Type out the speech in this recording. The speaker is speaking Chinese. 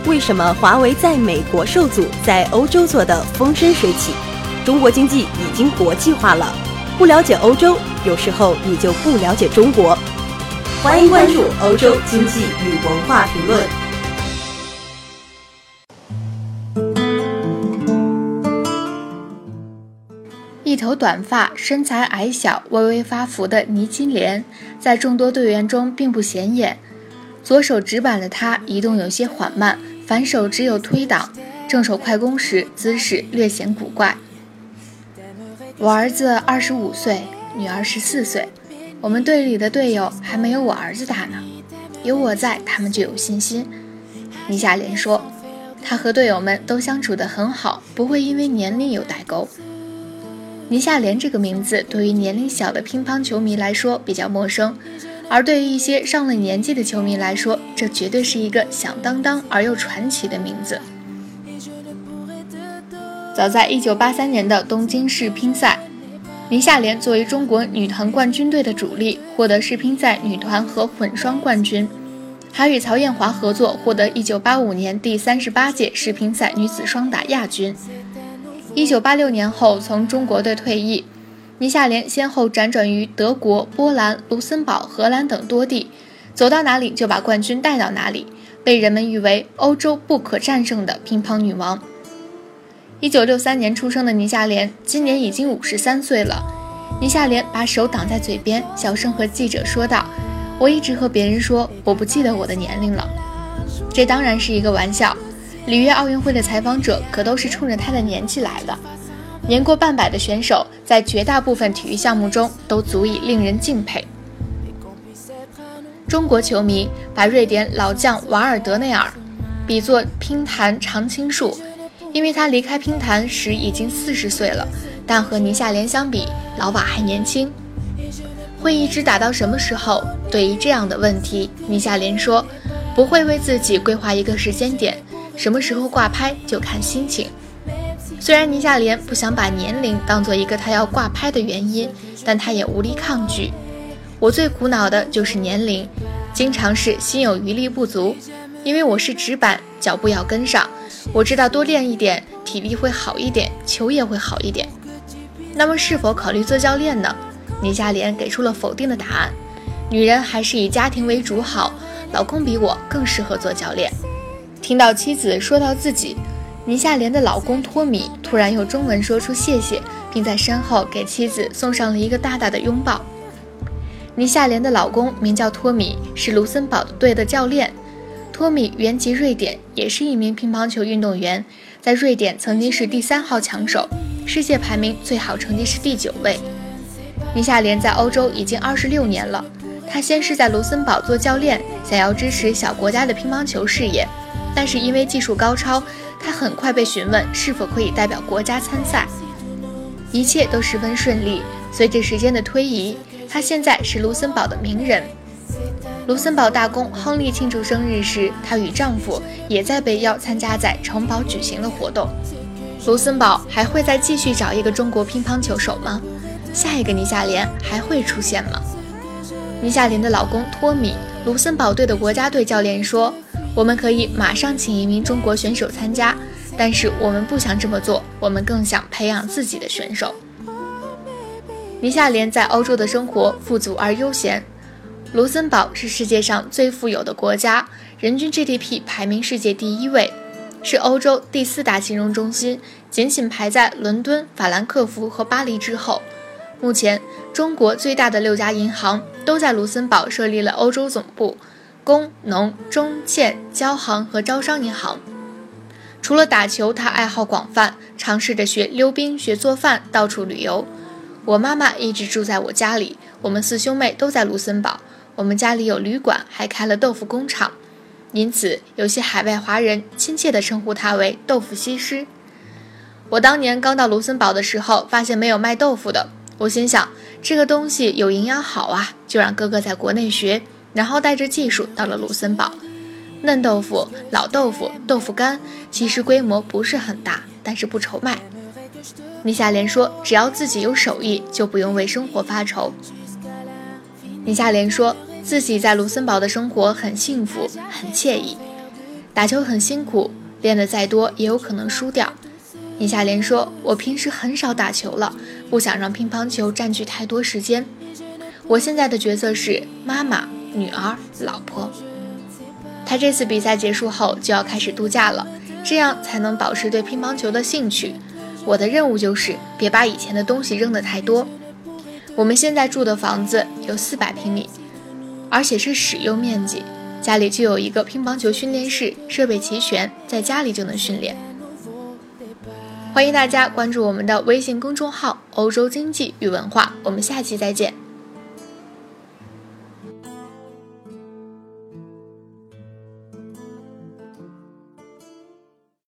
为什么华为在美国受阻，在欧洲做得风生水起？中国经济已经国际化了，不了解欧洲，有时候你就不了解中国。欢迎关注欧洲经济与文化评论。 一头短发、身材矮小、微微发福的倪金莲，在众多队员中并不显眼。左手直板的他移动有些缓慢，反手只有推挡，正手快攻时姿势略显古怪。我儿子25岁，女儿14岁，我们队里的队友还没有我儿子大呢，有我在，他们就有信心。倪夏莲说，他和队友们都相处得很好，不会因为年龄有代沟。倪夏莲这个名字对于年龄小的乒乓球迷来说比较陌生，而对于一些上了年纪的球迷来说，这绝对是一个响当当而又传奇的名字。早在1983年的东京世乒赛，倪夏莲作为中国女团冠军队的主力，获得世乒赛女团和混双冠军，还与曹艳华合作获得1985年第38届世乒赛女子双打亚军。1986年后从中国队退役，倪夏莲先后辗转于德国、波兰、卢森堡、荷兰等多地，走到哪里就把冠军带到哪里，被人们誉为欧洲不可战胜的乒乓女王。1963年出生的倪夏莲今年已经53岁了。倪夏莲把手挡在嘴边，小声和记者说道，我一直和别人说我不记得我的年龄了。这当然是一个玩笑，里约奥运会的采访者可都是冲着他的年纪来的。年过半百的选手在绝大部分体育项目中都足以令人敬佩。中国球迷把瑞典老将瓦尔德内尔比作乒坛常青树，因为他离开乒坛时已经40岁了，但和倪夏莲相比，老瓦还年轻。会一直打到什么时候？对于这样的问题，倪夏莲说，不会为自己规划一个时间点，什么时候挂拍就看心情。虽然倪夏莲不想把年龄当做一个她要挂拍的原因，但她也无力抗拒。我最苦恼的就是年龄，经常是心有余力不足，因为我是直板，脚步要跟上，我知道多练一点，体力会好一点，球也会好一点。那么是否考虑做教练呢？倪夏莲给出了否定的答案。女人还是以家庭为主好，老公比我更适合做教练。听到妻子说到自己，倪夏莲的老公托米突然用中文说出谢谢，并在身后给妻子送上了一个大大的拥抱。倪夏莲的老公名叫托米，是卢森堡队的教练。托米原籍瑞典，也是一名乒乓球运动员，在瑞典曾经是第3号强手，世界排名最好成绩是第9位。倪夏莲在欧洲已经26年了，他先是在卢森堡做教练，想要支持小国家的乒乓球事业，但是因为技术高超，他很快被询问是否可以代表国家参赛。一切都十分顺利，随着时间的推移，他现在是卢森堡的名人。卢森堡大公亨利庆祝生日时，她与丈夫也在被邀参加在城堡举行的活动。卢森堡还会再继续找一个中国乒乓球手吗？下一个倪夏莲还会出现吗？倪夏莲的老公托米，卢森堡队的国家队教练说，我们可以马上请一名中国选手参加，但是我们不想这么做，我们更想培养自己的选手。倪夏莲在欧洲的生活富足而悠闲。卢森堡是世界上最富有的国家，人均 GDP 排名世界第1位，是欧洲第4大金融中心，仅排在伦敦、法兰克福和巴黎之后。目前，中国最大的6家银行都在卢森堡设立了欧洲总部，工农中建交行和招商银行。除了打球，他爱好广泛，尝试着学溜冰、学做饭，到处旅游。我妈妈一直住在我家里，我们4兄妹都在卢森堡，我们家里有旅馆，还开了豆腐工厂，因此有些海外华人亲切地称呼他为豆腐西施。我当年刚到卢森堡的时候，发现没有卖豆腐的，我心想这个东西有营养好啊，就让哥哥在国内学，然后带着技术到了卢森堡。嫩豆腐、老豆腐、豆腐干，其实规模不是很大，但是不愁卖。倪夏莲说，只要自己有手艺，就不用为生活发愁。倪夏莲说，自己在卢森堡的生活很幸福，很惬意。 打球很辛苦，练得再多也有可能输掉。倪夏莲说，我平时很少打球了，不想让乒乓球占据太多时间。我现在的角色是妈妈、女儿、老婆。她这次比赛结束后就要开始度假了，这样才能保持对乒乓球的兴趣。我的任务就是别把以前的东西扔得太多。我们现在住的房子有400平米，而且是使用面积，家里就有一个乒乓球训练室，设备齐全，在家里就能训练。欢迎大家关注我们的微信公众号欧洲经济与文化，我们下期再见。